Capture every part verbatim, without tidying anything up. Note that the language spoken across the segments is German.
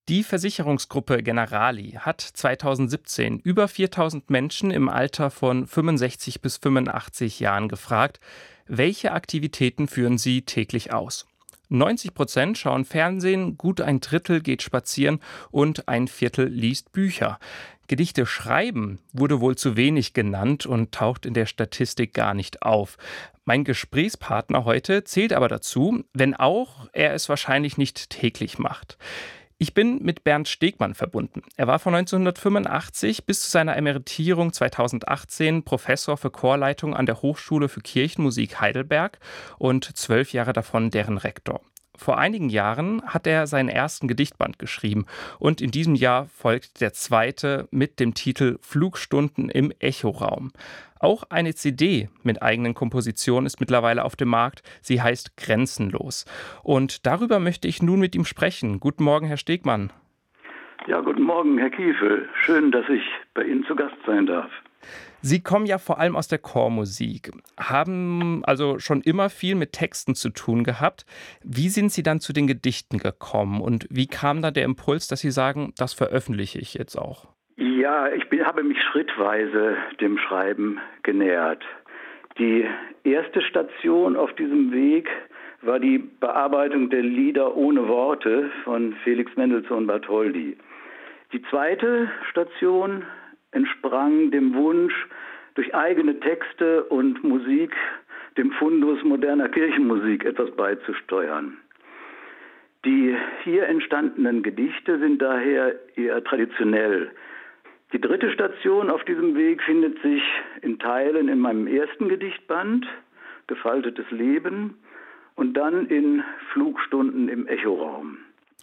Die Versicherungsgruppe Generali hat zweitausendsiebzehn über viertausend Menschen im Alter von fünfundsechzig bis fünfundachtzig Jahren gefragt, welche Aktivitäten führen sie täglich aus. neunzig Prozent schauen Fernsehen, gut ein Drittel geht spazieren und ein Viertel liest Bücher. Gedichte schreiben wurde wohl zu wenig genannt und taucht in der Statistik gar nicht auf. Mein Gesprächspartner heute zählt aber dazu, wenn auch er es wahrscheinlich nicht täglich macht. Ich bin mit Bernd Stegmann verbunden. Er war von neunzehnhundertfünfundachtzig bis zu seiner Emeritierung zweitausendachtzehn Professor für Chorleitung an der Hochschule für Kirchenmusik Heidelberg und zwölf Jahre davon deren Rektor. Vor einigen Jahren hat er seinen ersten Gedichtband geschrieben und in diesem Jahr folgt der zweite mit dem Titel Flugstunden im Echoraum. Auch eine C D mit eigenen Kompositionen ist mittlerweile auf dem Markt. Sie heißt Grenzenlos. Und darüber möchte ich nun mit ihm sprechen. Guten Morgen, Herr Stegmann. Ja, guten Morgen, Herr Kiefel. Schön, dass ich bei Ihnen zu Gast sein darf. Sie kommen ja vor allem aus der Chormusik, haben also schon immer viel mit Texten zu tun gehabt. Wie sind Sie dann zu den Gedichten gekommen und wie kam da der Impuls, dass Sie sagen, das veröffentliche ich jetzt auch? Ja, ich bin, habe mich schrittweise dem Schreiben genähert. Die erste Station auf diesem Weg war die Bearbeitung der Lieder ohne Worte von Felix Mendelssohn Bartholdy. Die zweite Station entsprang dem Wunsch, durch eigene Texte und Musik dem Fundus moderner Kirchenmusik etwas beizusteuern. Die hier entstandenen Gedichte sind daher eher traditionell. Die dritte Station auf diesem Weg findet sich in Teilen in meinem ersten Gedichtband, Gefaltetes Leben, und dann in Flugstunden im Echoraum.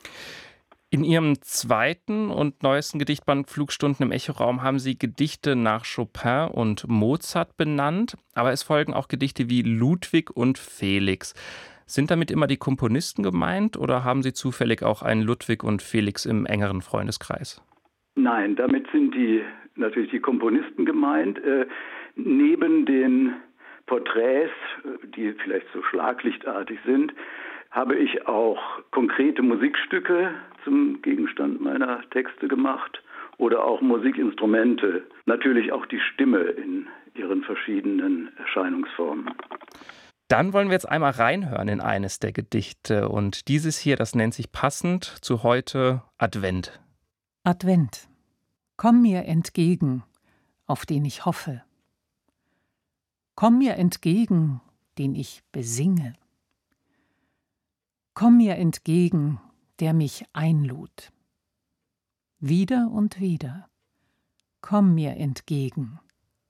In Ihrem zweiten und neuesten Gedichtband Flugstunden im Echoraum haben Sie Gedichte nach Chopin und Mozart benannt, aber es folgen auch Gedichte wie Ludwig und Felix. Sind damit immer die Komponisten gemeint oder haben Sie zufällig auch einen Ludwig und Felix im engeren Freundeskreis? Nein, damit sind die natürlich die Komponisten gemeint. Äh, neben den Porträts, die vielleicht so schlaglichtartig sind, habe ich auch konkrete Musikstücke zum Gegenstand meiner Texte gemacht oder auch Musikinstrumente, natürlich auch die Stimme in ihren verschiedenen Erscheinungsformen. Dann wollen wir jetzt einmal reinhören in eines der Gedichte und dieses hier, das nennt sich passend zu heute Advent. Advent. Komm mir entgegen, auf den ich hoffe. Komm mir entgegen, den ich besinge. Komm mir entgegen, der mich einlud. Wieder und wieder, komm mir entgegen.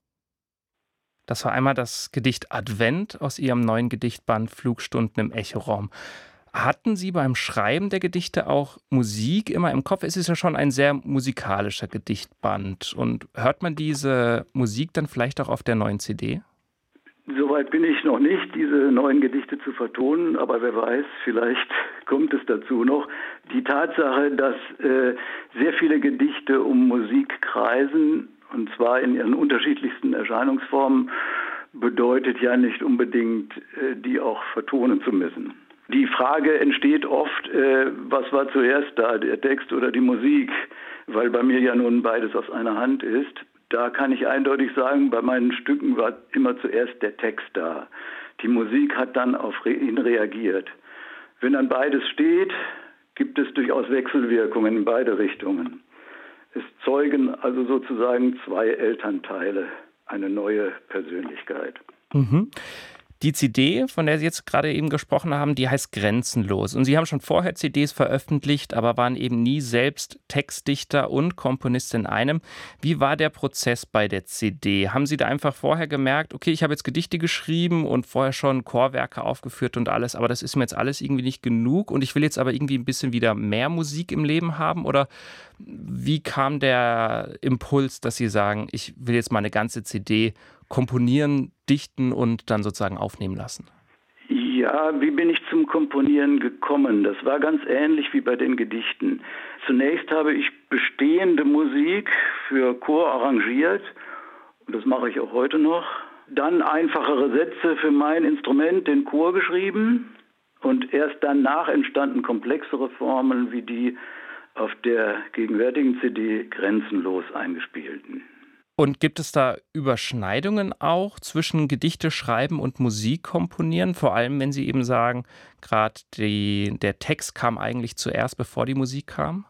Das war einmal das Gedicht Advent aus Ihrem neuen Gedichtband Flugstunden im Echoraum. Hatten Sie beim Schreiben der Gedichte auch Musik immer im Kopf? Es ist ja schon ein sehr musikalischer Gedichtband. Und hört man diese Musik dann vielleicht auch auf der neuen C D? Soweit bin ich noch nicht, diese neuen Gedichte zu vertonen, aber wer weiß, vielleicht kommt es dazu noch. Die Tatsache, dass äh, sehr viele Gedichte um Musik kreisen, und zwar in ihren unterschiedlichsten Erscheinungsformen, bedeutet ja nicht unbedingt, äh, die auch vertonen zu müssen. Die Frage entsteht oft, äh, was war zuerst da, der Text oder die Musik, weil bei mir ja nun beides aus einer Hand ist. Da kann ich eindeutig sagen, bei meinen Stücken war immer zuerst der Text da. Die Musik hat dann auf ihn reagiert. Wenn dann beides steht, gibt es durchaus Wechselwirkungen in beide Richtungen. Es zeugen also sozusagen zwei Elternteile, eine neue Persönlichkeit. Mhm. Die C D, von der Sie jetzt gerade eben gesprochen haben, die heißt Grenzenlos. Und Sie haben schon vorher C Ds veröffentlicht, aber waren eben nie selbst Textdichter und Komponist in einem. Wie war der Prozess bei der C D? Haben Sie da einfach vorher gemerkt, okay, ich habe jetzt Gedichte geschrieben und vorher schon Chorwerke aufgeführt und alles, aber das ist mir jetzt alles irgendwie nicht genug und ich will jetzt aber irgendwie ein bisschen wieder mehr Musik im Leben haben? Oder wie kam der Impuls, dass Sie sagen, ich will jetzt mal eine ganze C D komponieren, dichten und dann sozusagen aufnehmen lassen? Ja, wie bin ich zum Komponieren gekommen? Das war ganz ähnlich wie bei den Gedichten. Zunächst habe ich bestehende Musik für Chor arrangiert und das mache ich auch heute noch. Dann einfachere Sätze für mein Instrument, den Chor, geschrieben und erst danach entstanden komplexere Formen wie die auf der gegenwärtigen C D Grenzenlos eingespielten. Und gibt es da Überschneidungen auch zwischen Gedichte schreiben und Musik komponieren? Vor allem, wenn Sie eben sagen, gerade der Text kam eigentlich zuerst, bevor die Musik kam?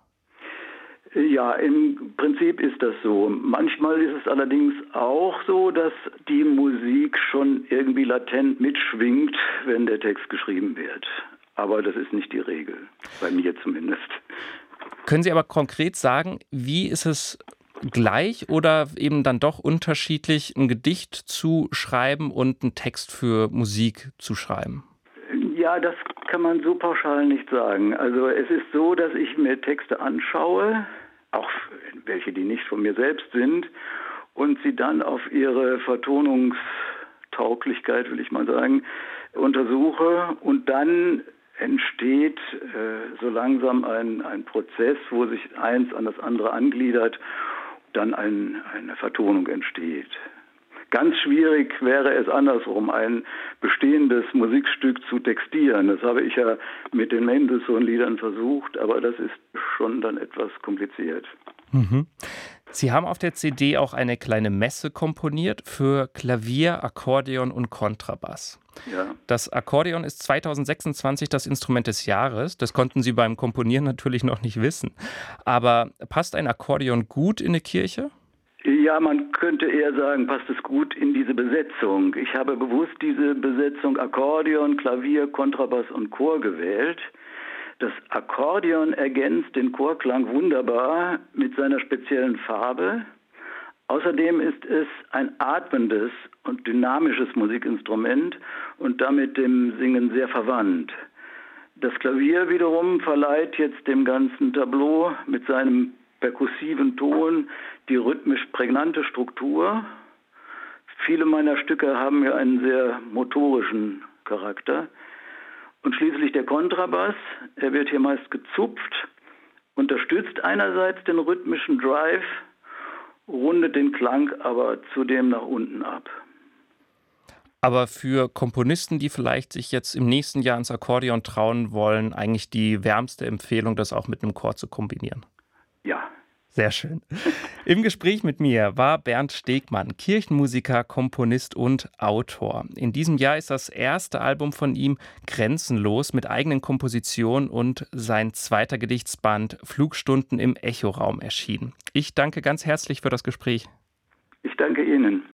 Ja, im Prinzip ist das so. Manchmal ist es allerdings auch so, dass die Musik schon irgendwie latent mitschwingt, wenn der Text geschrieben wird. Aber das ist nicht die Regel, bei mir zumindest. Können Sie aber konkret sagen, wie ist es gleich oder eben dann doch unterschiedlich, ein Gedicht zu schreiben und einen Text für Musik zu schreiben? Ja, das kann man so pauschal nicht sagen. Also es ist so, dass ich mir Texte anschaue, auch welche, die nicht von mir selbst sind, und sie dann auf ihre Vertonungstauglichkeit, will ich mal sagen, untersuche. Und dann entsteht äh, so langsam ein, ein Prozess, wo sich eins an das andere angliedert, dann ein, eine Vertonung entsteht. Ganz schwierig wäre es andersrum, ein bestehendes Musikstück zu textieren. Das habe ich ja mit den Mendelssohn-Liedern versucht, aber das ist schon dann etwas kompliziert. Mhm. Sie haben auf der C D auch eine kleine Messe komponiert für Klavier, Akkordeon und Kontrabass. Ja. Das Akkordeon ist zweitausendsechsundzwanzig das Instrument des Jahres. Das konnten Sie beim Komponieren natürlich noch nicht wissen. Aber passt ein Akkordeon gut in eine Kirche? Ja, man könnte eher sagen, passt es gut in diese Besetzung. Ich habe bewusst diese Besetzung Akkordeon, Klavier, Kontrabass und Chor gewählt. Das Akkordeon ergänzt den Chorklang wunderbar mit seiner speziellen Farbe. Außerdem ist es ein atmendes und dynamisches Musikinstrument und damit dem Singen sehr verwandt. Das Klavier wiederum verleiht jetzt dem ganzen Tableau mit seinem perkussiven Ton die rhythmisch prägnante Struktur. Viele meiner Stücke haben ja einen sehr motorischen Charakter. Und schließlich der Kontrabass, er wird hier meist gezupft, unterstützt einerseits den rhythmischen Drive, rundet den Klang aber zudem nach unten ab. Aber für Komponisten, die vielleicht sich jetzt im nächsten Jahr ins Akkordeon trauen wollen, eigentlich die wärmste Empfehlung, das auch mit einem Chor zu kombinieren. Ja. Sehr schön. Im Gespräch mit mir war Bernd Stegmann, Kirchenmusiker, Komponist und Autor. In diesem Jahr ist das erste Album von ihm Grenzenlos mit eigenen Kompositionen und sein zweiter Gedichtsband Flugstunden im Echoraum erschienen. Ich danke ganz herzlich für das Gespräch. Ich danke Ihnen.